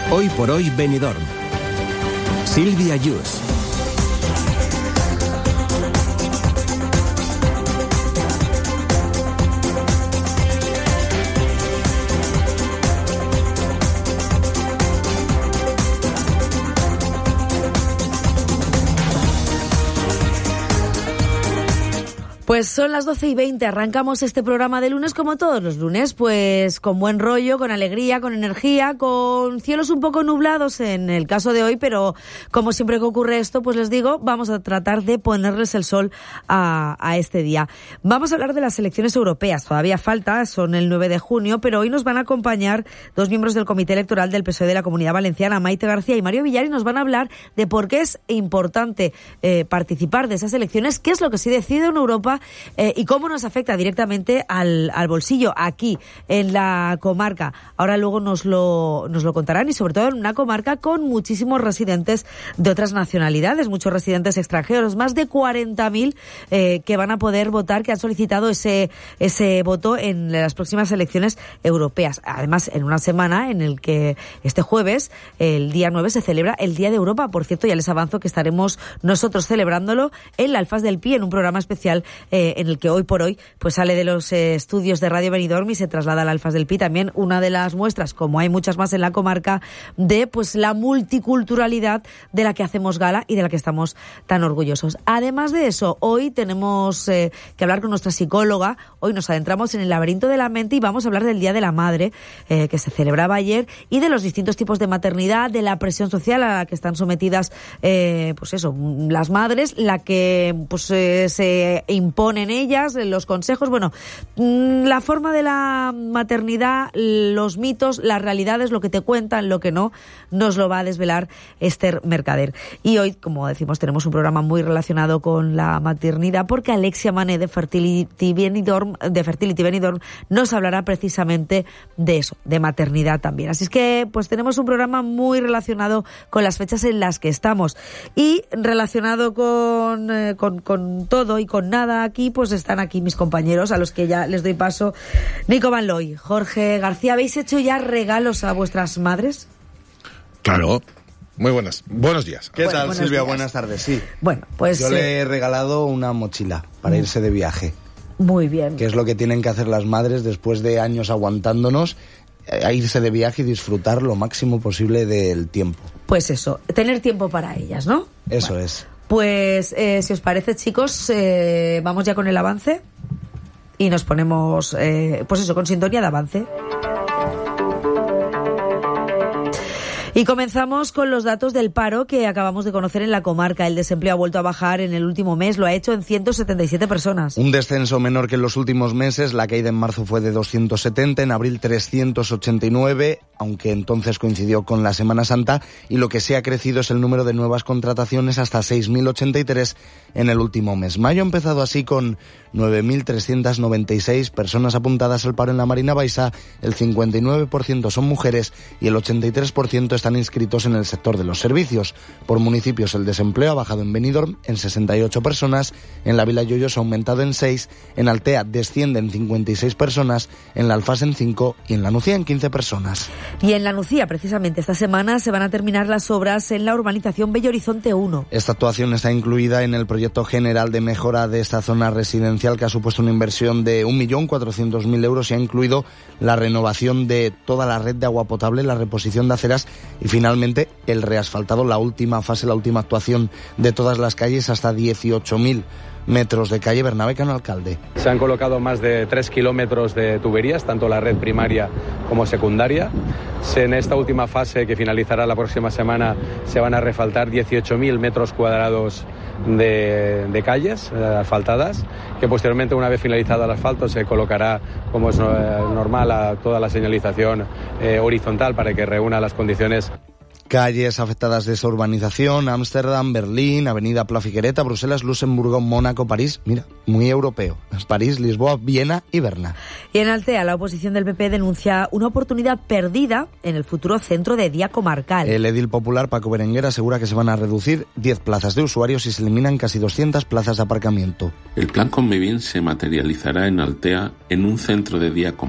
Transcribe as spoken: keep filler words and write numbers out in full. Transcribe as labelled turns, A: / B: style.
A: Hoy por hoy Benidorm. Silvia Yus.
B: Pues son las doce y veinte, arrancamos este programa de lunes como todos los lunes, pues con buen rollo, con alegría, con energía, con cielos un poco nublados en el caso de hoy, pero como siempre que ocurre esto, pues les digo, vamos a tratar de ponerles el sol a, a este día. Vamos a hablar de las elecciones europeas, todavía falta, son el nueve de junio, pero hoy nos van a acompañar dos miembros del Comité Electoral del P S O E de la Comunidad Valenciana, Maite García y Mario Villar, y nos van a hablar de por qué es importante eh, participar de esas elecciones, qué es lo que se decide en Europa, Eh, y cómo nos afecta directamente al, al bolsillo aquí en la comarca. Ahora luego nos lo, nos lo contarán, y sobre todo en una comarca con muchísimos residentes de otras nacionalidades, muchos residentes extranjeros, más de cuarenta mil eh, que van a poder votar, que han solicitado ese, ese voto en las próximas elecciones europeas. Además, en una semana en el que este jueves, el día nueve, se celebra el Día de Europa. Por cierto, ya les avanzo que estaremos nosotros celebrándolo en la Alfaz del Pi, en un programa especial eh, en el que hoy por hoy pues sale de los eh, estudios de Radio Benidorm y se traslada al Alfaz del Pi, también una de las muestras, como hay muchas más en la comarca, de pues la multiculturalidad de la que hacemos gala y de la que estamos tan orgullosos. Además de eso, hoy tenemos eh, que hablar con nuestra psicóloga. Hoy nos adentramos en el laberinto de la mente y vamos a hablar del Día de la Madre, eh, que se celebraba ayer, y de los distintos tipos de maternidad, de la presión social a la que están sometidas eh, pues eso, las madres, la que pues eh, se imponen ellas, los consejos, bueno, la forma de la maternidad, los mitos, las realidades, lo que te cuentan, lo que no, nos lo va a desvelar Esther Mercader. Y hoy, como decimos, tenemos un programa muy relacionado con la maternidad, porque Alexia Mané de Fertility Benidorm, de Fertility Benidorm nos hablará precisamente de eso, de maternidad también. Así es que pues tenemos un programa muy relacionado con las fechas en las que estamos, y relacionado con, eh, con, con todo y con nada aquí, pues están aquí mis compañeros, a los que ya les doy paso. Nico Van Looy, Jorge García, ¿habéis hecho ya regalos a vuestras madres?
C: Claro. Muy buenas. Buenos días.
D: ¿Qué
B: Bueno,
D: tal,
B: buenos
D: Silvia?
B: días.
D: Buenas tardes, sí.
B: Bueno, pues...
D: Yo
B: eh,
D: le he regalado una mochila para
B: mm.
D: irse de viaje,
B: Muy bien.
D: que es lo que tienen que hacer las madres después de años aguantándonos, a irse de viaje y disfrutar lo máximo posible del tiempo.
B: Pues eso, tener tiempo para ellas, ¿no?
D: Eso
B: Bueno,
D: es.
B: Pues, eh, si os parece, chicos, eh, vamos ya con el avance y nos ponemos, eh, pues eso, con sintonía de avance. Y comenzamos con los datos del paro que acabamos de conocer en la comarca. El desempleo ha vuelto a bajar en el último mes, lo ha hecho en ciento setenta y siete personas.
D: Un descenso menor que en los últimos meses. La caída en marzo fue de doscientos setenta, en abril trescientos ochenta y nueve, aunque entonces coincidió con la Semana Santa, y lo que sí ha crecido es el número de nuevas contrataciones hasta seis mil ochenta y tres en el último mes. Mayo ha empezado así con nueve mil trescientos noventa y seis personas apuntadas al paro en la Marina Baixa, el cincuenta y nueve por ciento son mujeres y el ochenta y tres por ciento están inscritos en el sector de los servicios. Por municipios el desempleo ha bajado en Benidorm en sesenta y ocho personas, en la Vila Lloyos ha aumentado en seis, en Altea desciende en cincuenta y seis personas, en la Alfás en cinco y en la Nucía en quince personas.
B: Y en la Nucía, precisamente esta semana, se van a terminar las obras en la urbanización Bello Horizonte uno.
D: Esta actuación está incluida en el proyecto general de mejora de esta zona residencial, que ha supuesto una inversión de un millón cuatrocientos mil euros y ha incluido la renovación de toda la red de agua potable, la reposición de aceras y finalmente el reasfaltado, la última fase, la última actuación de todas las calles, hasta dieciocho mil metros de calle. Bernabé Cano, alcalde.
E: Se han colocado más de tres kilómetros de tuberías, tanto la red primaria como secundaria. En esta última fase, que finalizará la próxima semana, se van a refaltar dieciocho mil metros cuadrados de, de calles eh, asfaltadas, que posteriormente, una vez finalizado el asfalto, se colocará, como es eh, normal, a toda la señalización eh, horizontal para que reúna las condiciones.
D: Calles afectadas de esa urbanización: Ámsterdam, Berlín, Avenida Pla Figuereta, Bruselas, Luxemburgo, Mónaco, París. Mira, muy europeo. París, Lisboa, Viena y Berna.
B: Y en Altea, la oposición del P P denuncia una oportunidad perdida en el futuro centro de día comarcal.
D: El edil popular Paco Berenguer asegura que se van a reducir diez plazas de usuarios y se eliminan casi doscientas plazas de aparcamiento.
F: El plan Convivir se materializará en Altea en un centro de día comarcal